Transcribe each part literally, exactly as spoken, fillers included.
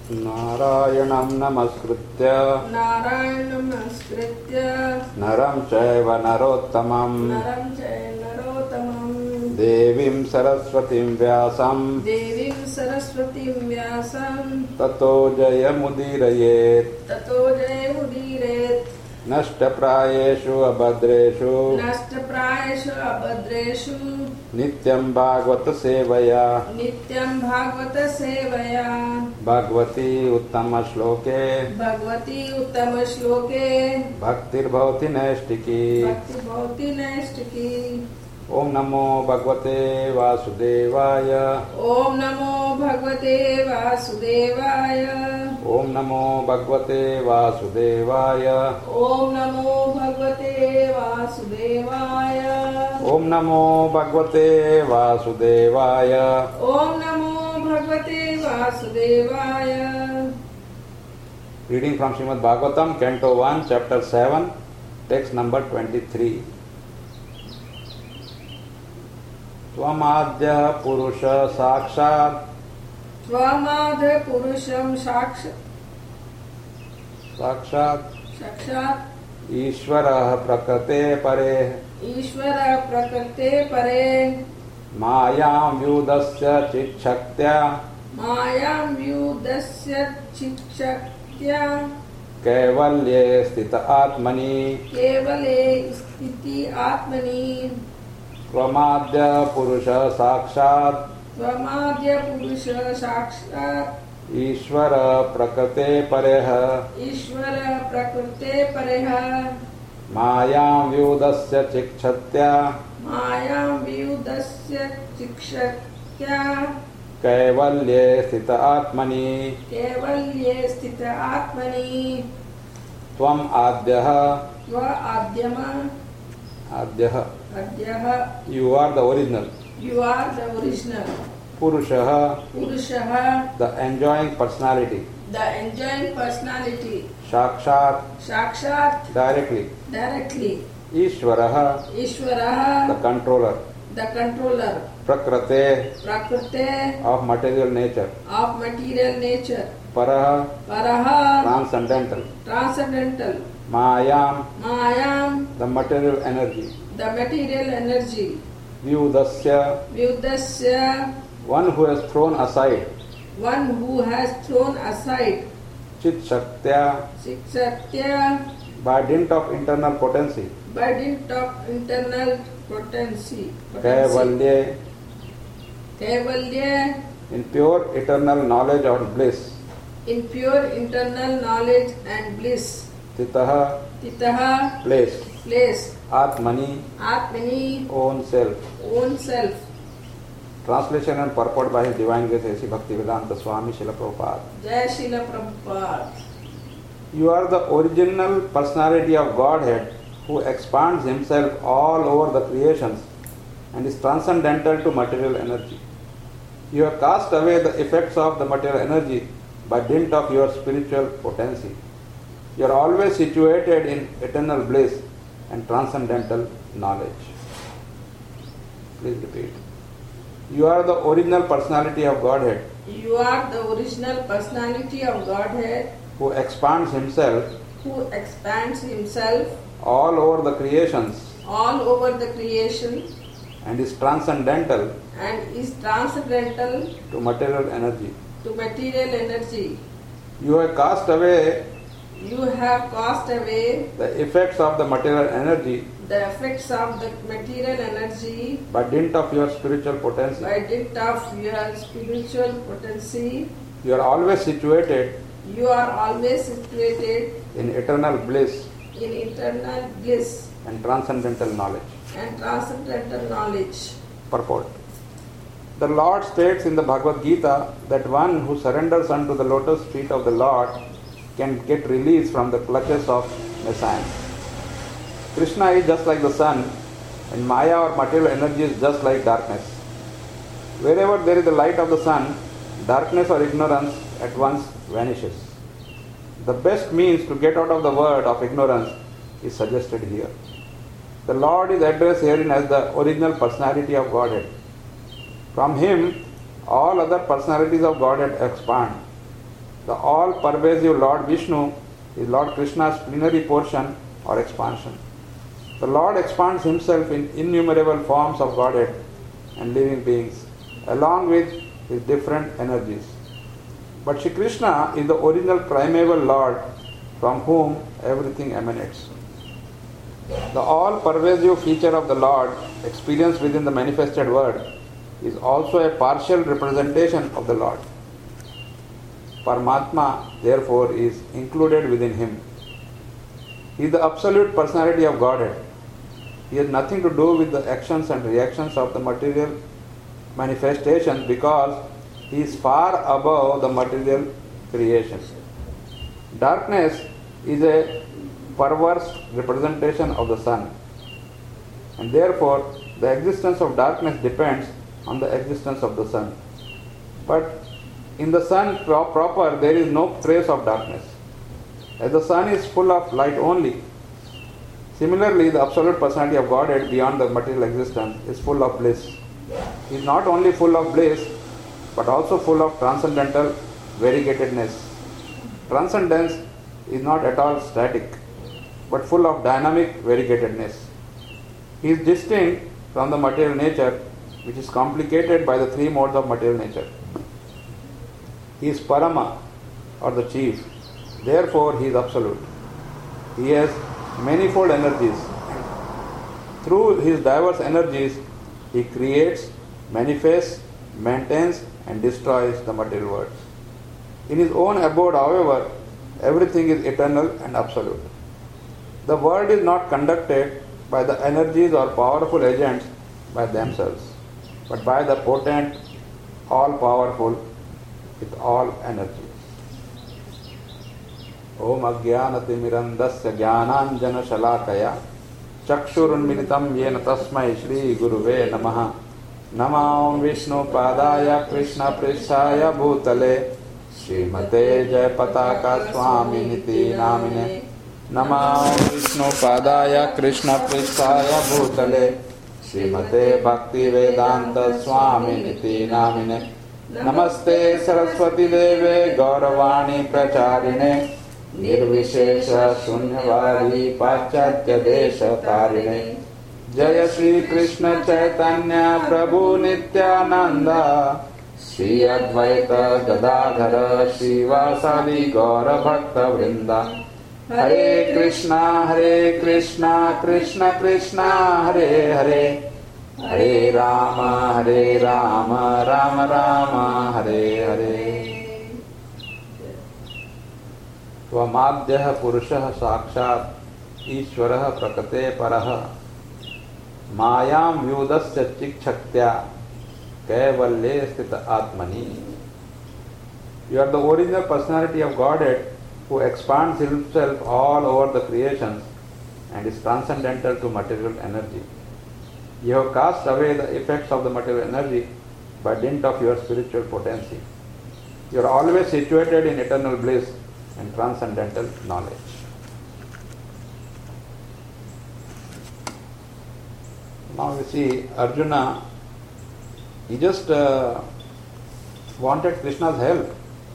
नारायणं नमस्कृत्य नारायणं नमस्कृत्य नरं चैव नरोत्तमं नरं चैव नरोत्तमं देवीं सरस्वतीं व्यासं देवीं सरस्वतीं व्यासं ततो जयमुदीरयेत् ततो जयमुदीरयेत् नष्टप्रायेषु अभद्रेषु नष्टप्रायेषु अभद्रेषु नित्यं भागवत सेवया नित्यं भागवत सेवया भगवती उत्तम श्लोके भगवती उत्तम श्लोके भक्तिर्भवति नैष्टिकी भक्ति भवति नैष्टिकी। ओम नमो भगवते वासुदेवाय ओम नमो भगवते वासुदेवाय ओम नमो भगवते वासुदेवाय ओम नमो भगवते वासुदेवाय ओम नमो भगवते वासुदेवाय ओम नमो भगवते वासुदेवाय। Reading from Srimad Bhagavatam, Canto one, Chapter seven, text number twenty-three. त्वमाद्य पुरुष साक्षात् त्वमाद्य पुरुषं साक्षात् साक्षात् साक्षात् ईश्वरः प्रकृते परे ईश्वर प्रकृते परे मायां व्युदस्य चिच्छक्त्या मायां व्युदस्य चिच्छक्त्या कैवल्ये स्थित आत्मनि केवले स्थिति आत्मनि। त्वमाद्य पुरुष साक्षात् त्वमाद्य पुरुष साक्षात् ईश्वर प्रकृते परेः ईश्वर प्रकृते परेः मायां व्युदस्य चिच्छक्त्या मायां व्युदस्य चिच्छक्त्या कैवल्ये स्थित आत्मनि केवल्ये स्थित आत्मनि। त्वम् आद्यः त्व आद्यम आद्यः अद्यः You are the original. You are the original. Purushah, Purushah, the enjoying personality. the enjoying personality. Sakshat, Sakshat, directly. directly. Ishwarah, Ishwarah, the controller. the controller. Prakrate, Prakrite, of material nature. of material nature. Parah, Paraha, transcendental. transcendental. Mayam, Mayam, the material energy. the material energy. Vyudasya, Vyudasya, one who has thrown aside. one who has thrown aside. Chit Shaktya, Shikshatya, by dint of internal potency. by dint of internal potency. Kaivalye, Kaivalya, in pure eternal knowledge or bliss. in pure internal knowledge and bliss. Titaha, Titaha, place. place. Atmani, Atmani, own self. own self. Translation and purport by His Divine Grace A C Bhaktivedanta Swami Srila Prabhupada. Jai Srila Prabhupada. You are the original personality of Godhead who expands Himself all over the creations and is transcendental to material energy. You have cast away the effects of the material energy by dint of your spiritual potency. You are always situated in eternal bliss and transcendental knowledge. Please repeat. You are the original personality of Godhead You are the original personality of Godhead who expands Himself who expands Himself all over the creations all over the creation and is transcendental and is transcendental to material energy. to material energy. You have cast away You have cast away the effects of the material energy the effects of the material energy by dint of your spiritual potency. by dint of your spiritual potency. You are always situated You are always situated in eternal bliss in eternal bliss and transcendental knowledge. and transcendental knowledge. Purport. The Lord states in the Bhagavad Gita that one who surrenders unto the lotus feet of the Lord can get release from the clutches of Messiah. Krishna is just like the sun and Maya or material energy is just like darkness. Wherever there is the light of the sun, darkness or ignorance at once vanishes. The best means to get out of the world of ignorance is suggested here. The Lord is addressed herein as the original personality of Godhead. From Him, all other personalities of Godhead expand. The all-pervasive Lord Vishnu is Lord Krishna's plenary portion or expansion. The Lord expands himself in innumerable forms of Godhead and living beings, along with his different energies. But Shri Krishna is the original primeval Lord from whom everything emanates. The all-pervasive feature of the Lord, experienced within the manifested Word, is also a partial representation of the Lord. Paramatma, therefore, is included within him. He is the absolute personality of Godhead. He has nothing to do with the actions and reactions of the material manifestation because he is far above the material creation. Darkness is a perverse representation of the sun, and therefore the existence of darkness depends on the existence of the sun. But in the sun pro- proper there is no trace of darkness, as the sun is full of light only. Similarly, the absolute personality of Godhead beyond the material existence is full of bliss. He is not only full of bliss, but also full of transcendental variegatedness. Transcendence is not at all static, but full of dynamic variegatedness. He is distinct from the material nature, which is complicated by the three modes of material nature. He is Parama, or the chief. Therefore, he is absolute. He has manifold energies. Through his diverse energies, he creates, manifests, maintains, and destroys the material worlds. In his own abode, however, everything is eternal and absolute. The world is not conducted by the energies or powerful agents by themselves, but by the potent, all-powerful, with all energies. Om Ajnanatimirandasya Jnananjana Shalakaya Chakshurunmilitam Yena Tasmai Shri Guruve Namaha. Namah Vishnu Padaya Krishna Prishaya Bhutale Srimate Jai Pataka Swami Niti Namine. Namah Vishnu Padaya Krishna Prishaya Bhutale Srimate Bhakti Vedanta Swami Niti Namine. Namaste Saraswati Deve Gauravani Pracharine Nirvishesha Shunyavadi Pachatya Desha Tarine. Jaya Shri Krishna Chaitanya Prabhu Nityananda Shri Advaita Gadadhara Shivasadi Gaura Bhakta Vrinda. Hare Krishna Hare Krishna Krishna Krishna Hare Hare Hare Rama Hare Rama Rama Rama Hare Hare. Tvamadhyah Purushah Sakshat Ishwarah Prakate Parah Mayam Vyudasya Chikchaktya Kaivalye Sthita Atmani. You are the original personality of Godhead who expands himself all over the creations and is transcendental to material energy. You have cast away the effects of the material energy by dint of your spiritual potency. You are always situated in eternal bliss and transcendental knowledge. Now we see Arjuna, he just uh, wanted Krishna's help.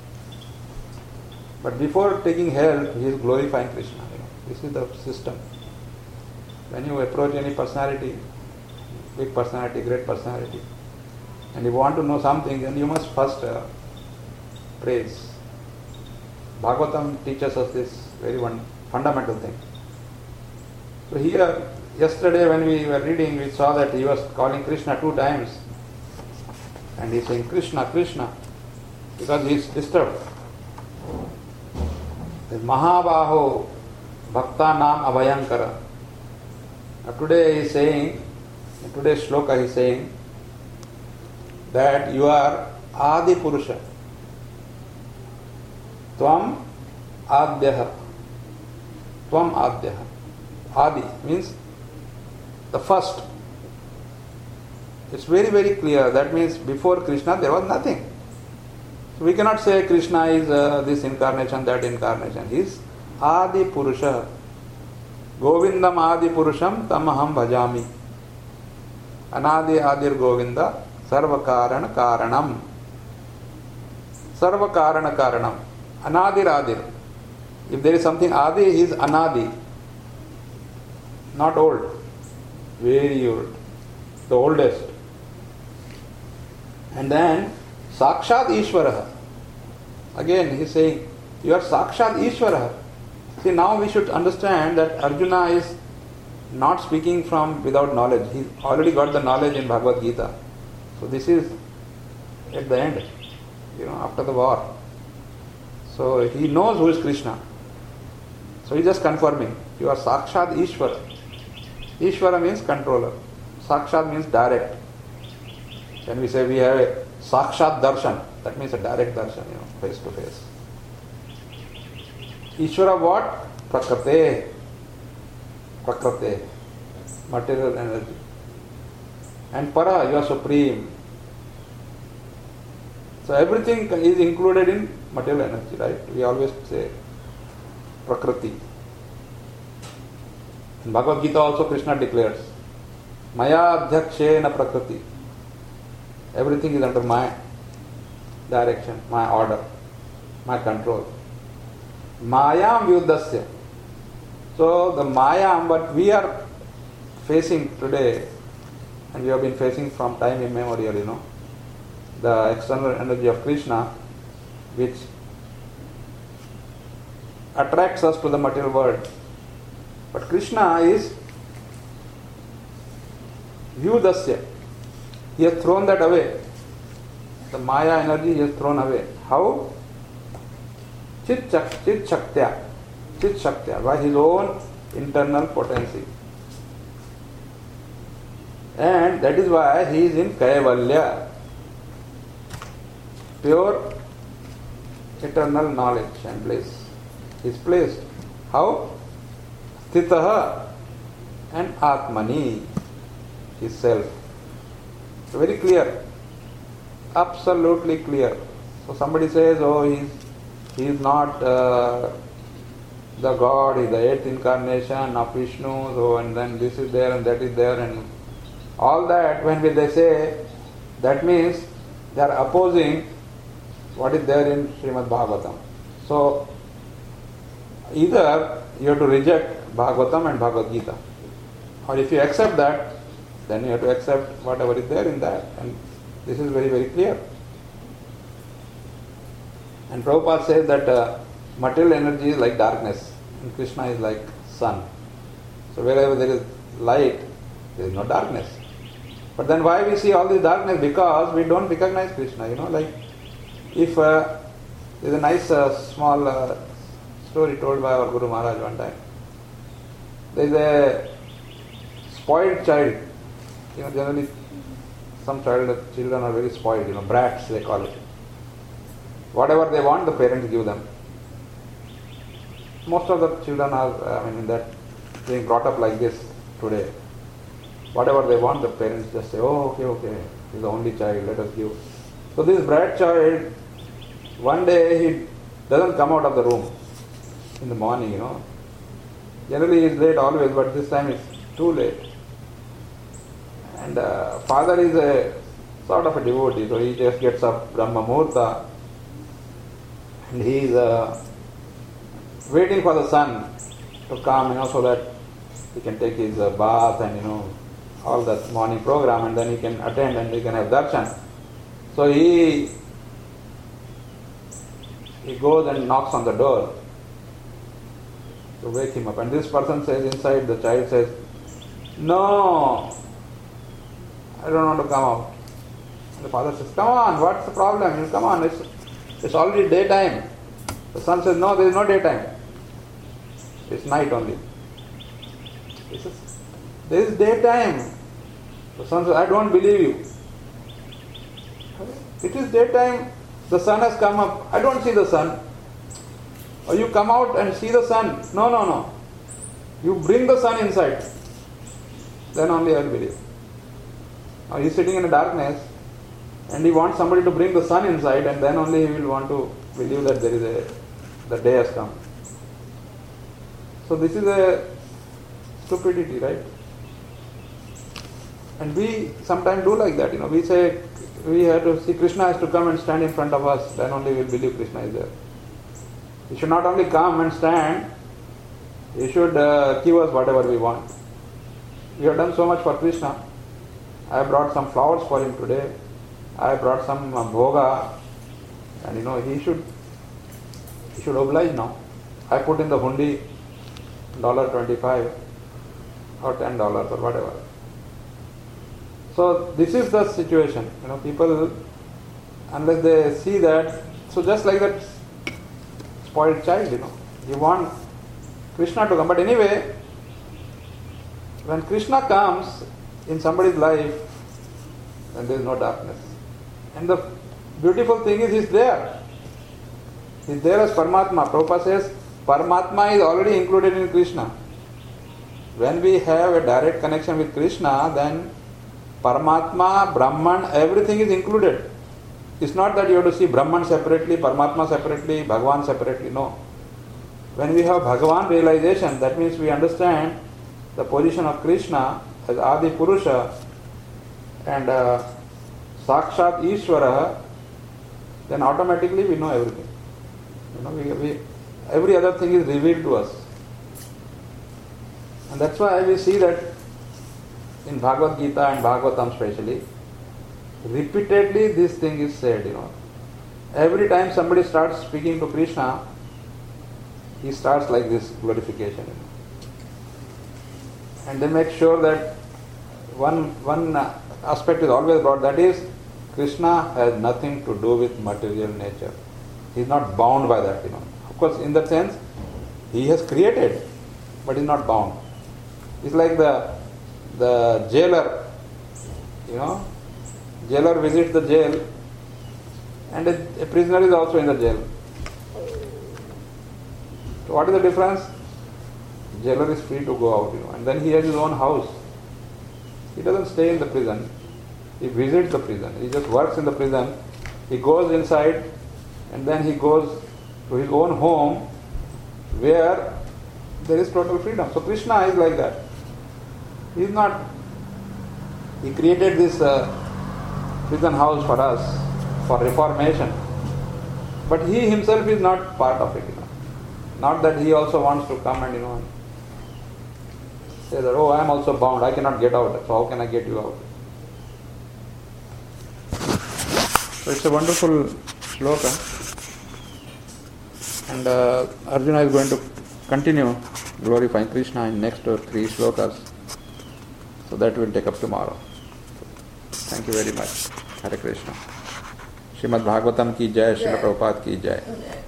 But before taking help, he is glorifying Krishna. You know, this is the system. When you approach any personality, big personality, great personality, and you want to know something, then you must first uh, praise. Bhagavatam teaches us this very one fundamental thing. So here, yesterday when we were reading, we saw that he was calling Krishna two times, and he is saying Krishna, Krishna, because he is disturbed. Mahabaho Bhakta Nam Abhayankara. Now today he is saying, in today's shloka he is saying that you are Adi Purusha. Tvam Adyaha. Tvam Adyaha. Adi means the first. It's very very clear. That means before Krishna there was nothing. So we cannot say Krishna is uh, this incarnation, that incarnation. He is Adi Purusha. Govindam Adi Purusham Tamaham Bhajami. Anadi Adir Govinda Sarva Karana Karanam. Sarva Karana Karanam. Anadir Adir. If there is something Adi, he is Anadi. Not old. Very old. The oldest. And then Sakshat Ishvaraha. Again he is saying, you are Sakshat Ishvaraha. See, now we should understand that Arjuna is not speaking from without knowledge. He already got the knowledge in Bhagavad Gita. So this is at the end, you know, after the war. So he knows who is Krishna. So he is just confirming, you are Sakshat Ishvara. Ishvara means controller. Sakshat means direct. When we say we have a Sakshat Darshan, that means a direct darshan, you know, face to face. Ishvara what? Prakrate. Prakrate. Material energy. And Para, you are supreme. So everything is included in material energy, right? We always say Prakriti. In Bhagavad Gita also Krishna declares, Maya Adhyakshena Prakriti. Everything is under my direction, my order, my control. Mayam Vyudasya. So the Mayam, what we are facing today, and we have been facing from time immemorial, you know, the external energy of Krishna, which attracts us to the material world. But Krishna is Vyudasya. He has thrown that away. The Maya energy he has thrown away. How? Chit Shaktya. Chit Shaktya. By his own internal potency. And that is why he is in Kaivalya. Pure eternal knowledge and bliss. He is placed. How? Sthitaha and Atmani. His self. So very clear. Absolutely clear. So somebody says, oh, he is, he is not uh, the God, he is the eighth incarnation of Vishnu, so and then this is there and that is there, and all that, when they say, that means they are opposing what is there in Srimad Bhagavatam. So either you have to reject Bhagavatam and Bhagavad Gita, or if you accept that, then you have to accept whatever is there in that. And this is very, very clear. And Prabhupada says that uh, material energy is like darkness and Krishna is like sun. So wherever there is light, there is no darkness. But then why we see all this darkness? Because we don't recognize Krishna. You know, like if uh, there is a nice uh, small uh, story told by our Guru Maharaj one time. There is a spoiled child. You know, generally some child, children are very spoiled, you know, brats they call it. Whatever they want, the parents give them. Most of the children are, I mean, in that being brought up like this today. Whatever they want, the parents just say, oh, okay, okay, he's the only child, let us give. So this brat child, one day he doesn't come out of the room in the morning, you know. Generally he's late always, but this time it's too late. And uh, father is a sort of a devotee, so he just gets up Brahma Muhurta and he is uh, waiting for the sun to come, you know, so that he can take his uh, bath and, you know, all that morning program, and then he can attend and he can have darshan. So he he goes and knocks on the door to wake him up, and this person says inside, the child says, no, I don't want to come out. And the father says, come on, what's the problem? You come on, it's, it's already daytime. The son says, no, there is no daytime. It's night only. He says, there is daytime. The son says, I don't believe you. It is daytime, the sun has come up. I don't see the sun. Or you come out and see the sun. No, no, no. You bring the sun inside. Then only I will believe. Now he is sitting in the darkness and he wants somebody to bring the sun inside, and then only he will want to believe that there is a, the day has come. So this is a stupidity, right? And we sometimes do like that, you know. We say we have to see Krishna has to come and stand in front of us, then only we will believe Krishna is there. He should not only come and stand, he should uh, give us whatever we want. We have done so much for Krishna. I brought some flowers for him today. I brought some uh, bhoga, and you know he should he should oblige now. I put in the hundi dollar twenty-five or ten dollars or whatever. So this is the situation. You know, people, unless they see that, so just like that spoiled child, you know, you want Krishna to come. But anyway, when Krishna comes in somebody's life, then there is no darkness. And the beautiful thing is, he is there. He is there as Paramatma. Prabhupada says, Paramatma is already included in Krishna. When we have a direct connection with Krishna, then Paramatma, Brahman, everything is included. It's not that you have to see Brahman separately, Paramatma separately, Bhagavan separately. No. When we have Bhagavan realization, that means we understand the position of Krishna as Adi Purusha and uh, Sakshat Ishvara, then automatically we know everything. You know, we, we, every other thing is revealed to us. And that's why we see that in Bhagavad Gita and Bhagavatam especially, repeatedly this thing is said, you know. Every time somebody starts speaking to Krishna, he starts like this glorification. You know. And they make sure that one, one aspect is always brought, that is, Krishna has nothing to do with material nature. He is not bound by that, you know. Of course, in that sense, he has created, but he is not bound. It's like the the jailer, you know, jailer visits the jail, and a, a prisoner is also in the jail. So what is the difference? Jailer is free to go out, you know, and then he has his own house. He doesn't stay in the prison. He visits the prison. He just works in the prison. He goes inside, and then he goes to his own home, where there is total freedom. So Krishna is like that. He is not. He created this uh, prison house for us, for reformation. But he himself is not part of it. You know. Not that he also wants to come and, you know, say that, oh, I am also bound, I cannot get out, so how can I get you out? So it's a wonderful shloka. And uh, Arjuna is going to continue glorifying Krishna in next three shlokas. So that we'll take up tomorrow. Thank you very much. Hare Krishna. Srimad Bhagavatam ki jai, Srila Prabhupada ki jai.